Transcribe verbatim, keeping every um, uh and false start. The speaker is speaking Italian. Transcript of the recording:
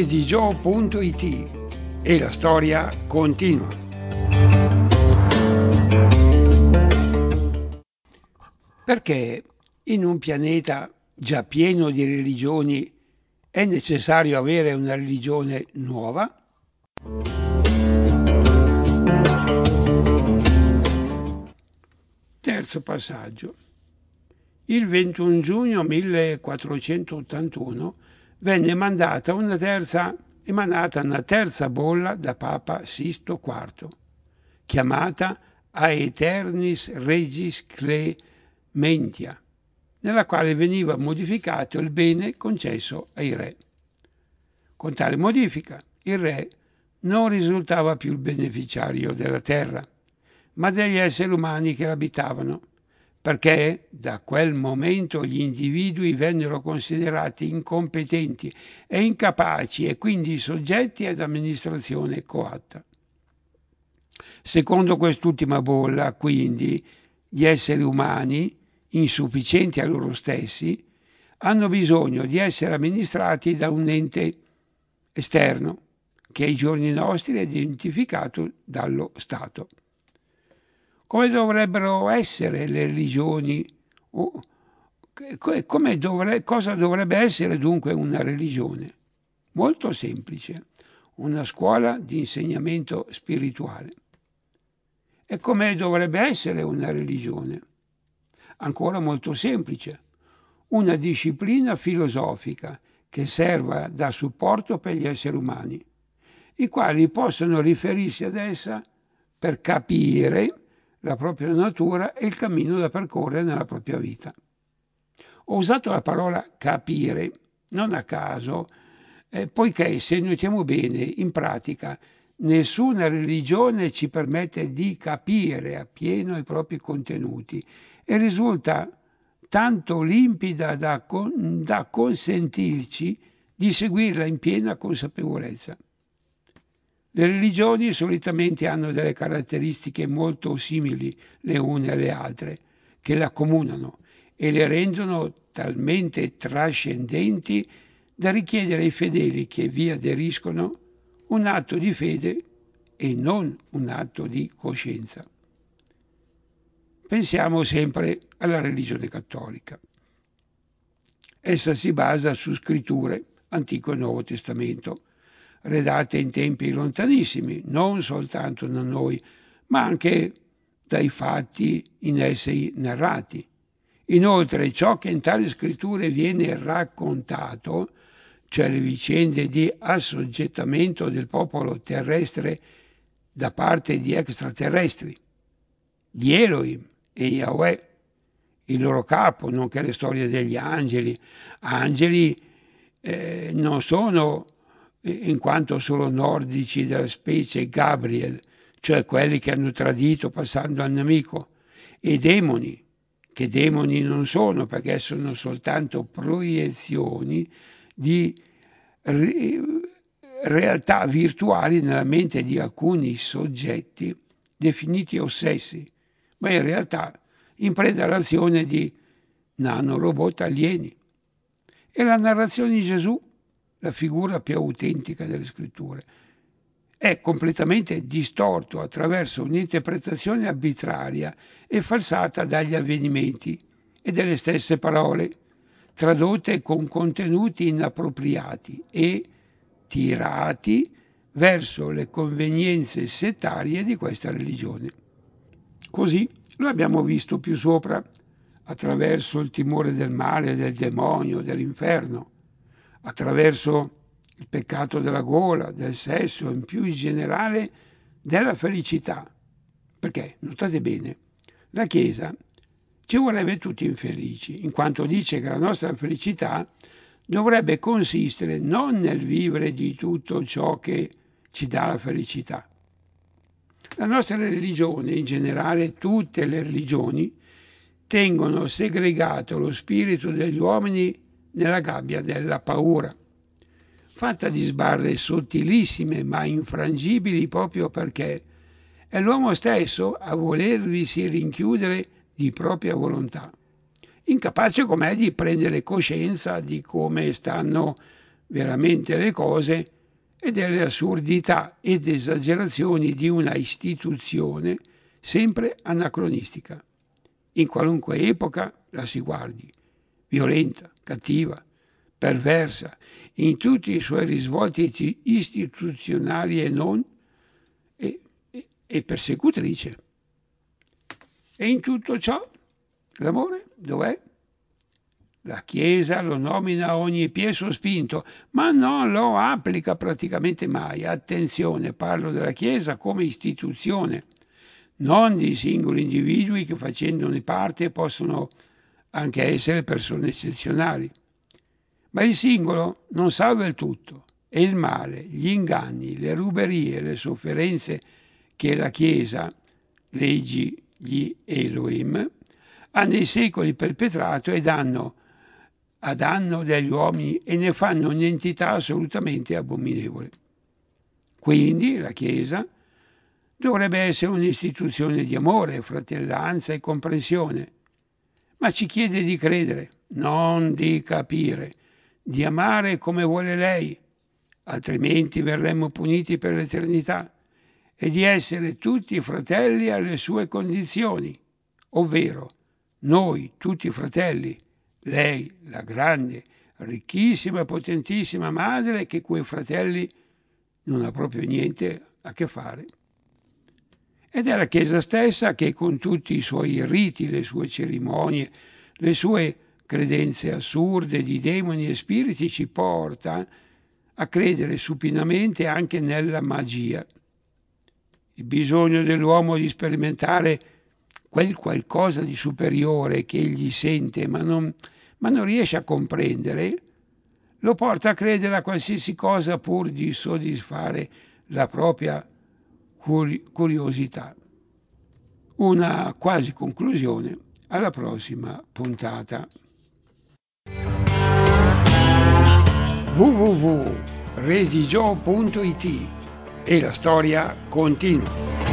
di gio punto it e la storia continua. Perché in un pianeta già pieno di religioni è necessario avere una religione nuova? Terzo passaggio. Il ventuno giugno millequattrocentottantuno venne mandata una terza, emanata una terza bolla da Papa Sisto quarto, chiamata Aeternis Regis Clementia, nella quale veniva modificato il bene concesso ai re. Con tale modifica il re non risultava più il beneficiario della terra, ma degli esseri umani che l'abitavano, perché da quel momento gli individui vennero considerati incompetenti e incapaci e quindi soggetti ad amministrazione coatta. Secondo quest'ultima bolla, quindi, gli esseri umani, insufficienti a loro stessi, hanno bisogno di essere amministrati da un ente esterno, che ai giorni nostri è identificato dallo Stato. Come dovrebbero essere le religioni? O come dovre, cosa dovrebbe essere dunque una religione? Molto semplice, una scuola di insegnamento spirituale. E come dovrebbe essere una religione? Ancora molto semplice, una disciplina filosofica che serva da supporto per gli esseri umani, i quali possono riferirsi ad essa per capire la propria natura e il cammino da percorrere nella propria vita. Ho usato la parola capire non a caso, eh, poiché se notiamo bene, in pratica, nessuna religione ci permette di capire appieno i propri contenuti e risulta tanto limpida da, con, da consentirci di seguirla in piena consapevolezza. Le religioni solitamente hanno delle caratteristiche molto simili le une alle altre, che le accomunano e le rendono talmente trascendenti da richiedere ai fedeli che vi aderiscono un atto di fede e non un atto di coscienza. Pensiamo sempre alla religione cattolica. Essa si basa su scritture, Antico e Nuovo Testamento, redate in tempi lontanissimi, non soltanto da noi, ma anche dai fatti in essi narrati. Inoltre, ciò che in tali scritture viene raccontato, cioè le vicende di assoggettamento del popolo terrestre da parte di extraterrestri, di Elohim e Yahweh, il loro capo, nonché le storie degli angeli. Angeli eh, non sono in quanto solo nordici della specie Gabriel, cioè quelli che hanno tradito passando al nemico, e demoni, che demoni non sono perché sono soltanto proiezioni di re- realtà virtuali nella mente di alcuni soggetti definiti ossessi, ma in realtà in preda all'azione di nanorobot alieni. E la narrazione di Gesù, la figura più autentica delle scritture, è completamente distorto attraverso un'interpretazione arbitraria e falsata dagli avvenimenti e delle stesse parole, tradotte con contenuti inappropriati e tirati verso le convenienze settarie di questa religione. Così lo abbiamo visto più sopra, attraverso il timore del male, del demonio, dell'inferno, attraverso il peccato della gola, del sesso e in più in generale della felicità. Perché, notate bene, la Chiesa ci vorrebbe tutti infelici, in quanto dice che la nostra felicità dovrebbe consistere non nel vivere di tutto ciò che ci dà la felicità. La nostra religione, in generale tutte le religioni, tengono segregato lo spirito degli uomini nella gabbia della paura, fatta di sbarre sottilissime ma infrangibili proprio perché è l'uomo stesso a volervisi rinchiudere di propria volontà, incapace com'è di prendere coscienza di come stanno veramente le cose e delle assurdità ed esagerazioni di una istituzione sempre anacronistica, in qualunque epoca la si guardi, violenta, cattiva, perversa, in tutti i suoi risvolti istituzionali e non, e, e, e persecutrice. E in tutto ciò l'amore dov'è? La Chiesa lo nomina a ogni piè sospinto, ma non lo applica praticamente mai. Attenzione, parlo della Chiesa come istituzione, non di singoli individui che facendone parte possono anche essere persone eccezionali. Ma il singolo non salva il tutto e il male, gli inganni, le ruberie, le sofferenze che la Chiesa, leggi gli Elohim, ha nei secoli perpetrato ed hanno a danno degli uomini e ne fanno un'entità assolutamente abominevole. Quindi la Chiesa dovrebbe essere un'istituzione di amore, fratellanza e comprensione, ma ci chiede di credere, non di capire, di amare come vuole lei, altrimenti verremmo puniti per l'eternità, e di essere tutti fratelli alle sue condizioni, ovvero noi tutti fratelli, lei la grande, ricchissima e potentissima madre che coi fratelli non ha proprio niente a che fare. Ed è la Chiesa stessa che con tutti i suoi riti, le sue cerimonie, le sue credenze assurde di demoni e spiriti ci porta a credere supinamente anche nella magia. Il bisogno dell'uomo di sperimentare quel qualcosa di superiore che egli sente ma non, ma non riesce a comprendere, lo porta a credere a qualsiasi cosa pur di soddisfare la propria curi- curiosità. Una quasi conclusione alla prossima puntata. w w w punto redigio punto it e la storia continua.